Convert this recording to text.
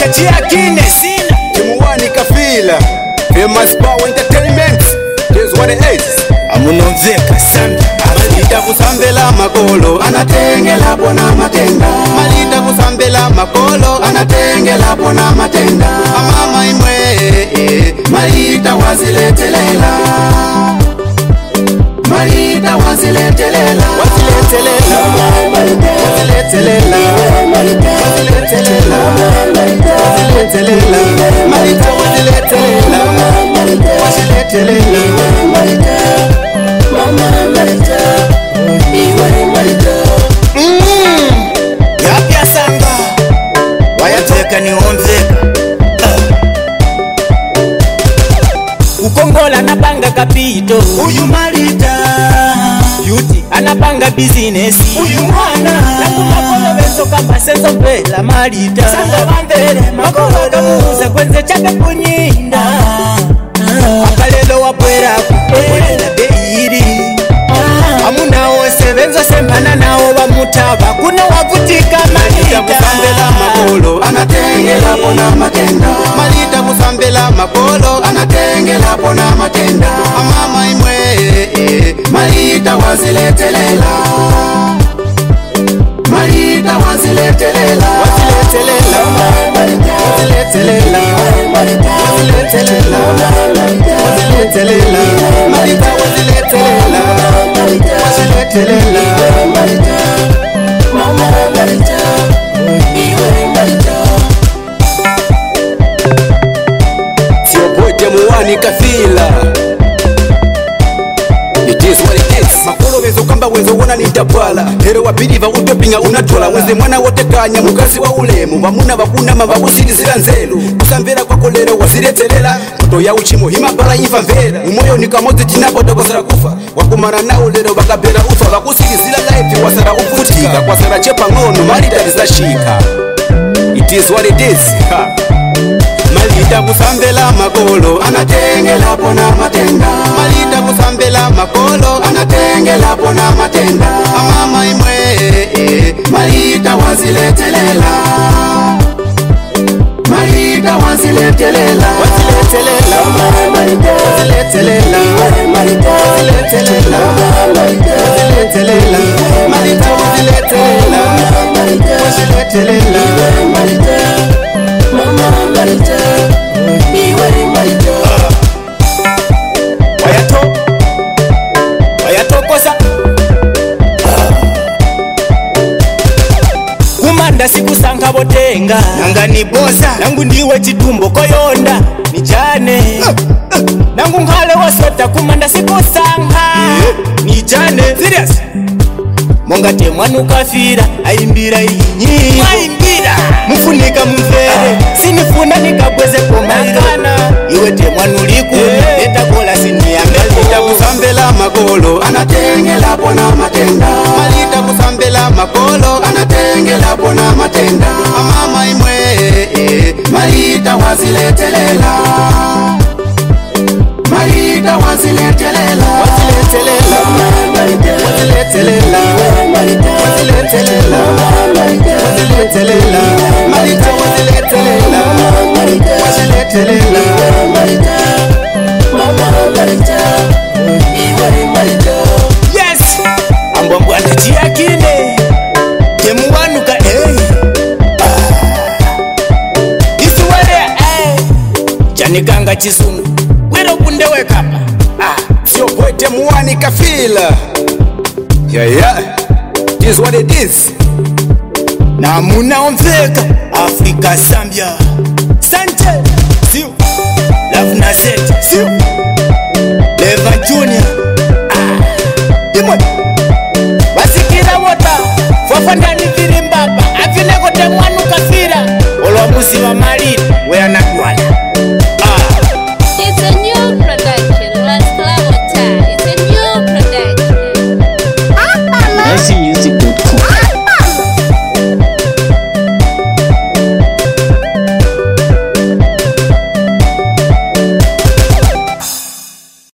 Chiakine sina Timuwani Kafila Famous Power Entertainment This what it is amunomveka sambi Malita kusambela makolo anatengela pona matenda Malita kusambela makolo anatengela pona matenda Amama imwe Malita waziletelela Malita waziletelela Waziletelela Waziletelela Waziletelela Waziletelela Malita waziletelela Waziletelela yapya sanga wayateka niomveka kukongola anapanga kapito uyu Malita yuti anapanga business uyu mwana nakumakolo bensoka masenzo mpela Malita sanga wambele makolo kamuza kwenze chape kunyinda akalelo wapweraku wela beiri amuna wose benzo sembana nao bamutaba kuno wavutika Malita kusambela makolo anatengela pona matenda Malita kusambela makolo anatengela pona matenda amama imwe Malita waziletelela Malita waziletelela waziletelela waziletelela waziletelela waziletelela Malita waziletelela waziletelela Sio boy Timuwani Kafila It is what it is makolo wenzo kamba wenzo wona nitapala hero wapiliva utopinga unatola wenze mwana wote kanya mukazi wa ulemu bamuna bakunama bakusirizira nzelu kusambera kwako lero waziletelela moto ya uchimo hima bara ifa mvera umoyo nikamozi chinapo dokosera kufa wakumana nao lero bakabera ufa bakusirizira life wasara ufutika kwasara chepa ngono Malita rizashika It is what it is Malita kusambela makolo anatengela pona matenda Malita kusambela makolo anatengela pona matenda amama imwe Malita waziletelela Malita waziletelela waziletelela waziletelela waziletelela waziletelela Malita waziletelela waziletelela wayatokoza kumanda sikusanga botenga nanga niboza nangu ndiwe chitumbo koyonda nijane nangu nkhale wasota kumanda sikusanga nijane serious monga te mwana ukafira aimbira inyi aimbira mufunika mvere sinifuna nikabweze komangana iwe te mwana uliku etakola siniyambele Malita kusambela makolo anatengela pona matenda Malita kusambela makolo anatengela pona matenda amama imwe Malita waziletelela Malita waziletelela waziletelela waziletelela waziletelela waziletelela Malita waziletelela waziletelela yes ambwambwana Chiakine Timuwanuka isuwele chanikanga chisungu wero kunde wekapa sio boy Timuwani Kafila yeah this what it is na munaomveka Afrika Zambia Sante sio Love Nazet sio Leva Junior